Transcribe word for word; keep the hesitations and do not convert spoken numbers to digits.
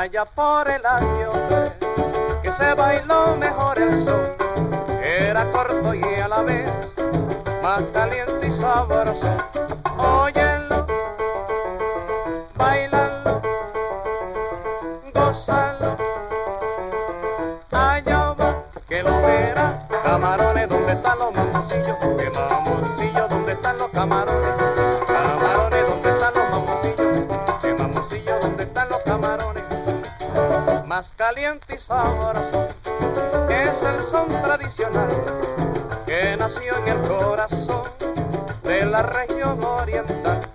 allá por el año tres, que se bailó mejor el son, era corto y a la vez más caliente y sabroso. Óyenlo, bailanlo, gózalo, allá va, que lo verá. Camarones, ¿dónde están los mamoncillos? Que mamoncillos, ¿dónde están los camarones? Camarones, ¿dónde están los mamoncillos? Que mamoncillos, ¿dónde están los camarones? Más caliente y sabroso es el son tradicional que nació en el corazón de la región oriental.